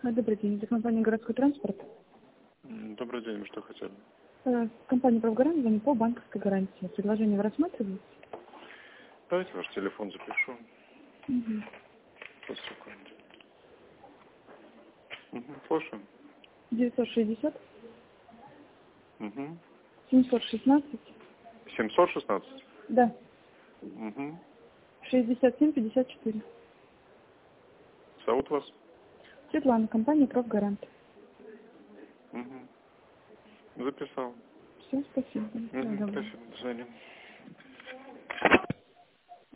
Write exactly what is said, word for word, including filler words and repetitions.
Добрый день, это компания «Городской транспорт». Добрый день, вы что хотели? Э, Компания «Правгарант» звонит по банковской гарантии. Предложение вы рассматриваете? Давайте ваш телефон запишу. Угу. Сейчас, секунду. Угу, слушаем. девятьсот шестьдесят Угу. семьсот шестнадцать. семьсот шестнадцать? Да. Угу. шестьдесят семь пятьдесят четыре. Зовут вас? Светлана, компания «Правгарант». Угу. Записал. Все, спасибо. Всего Угу. доброго. Спасибо, до свидания.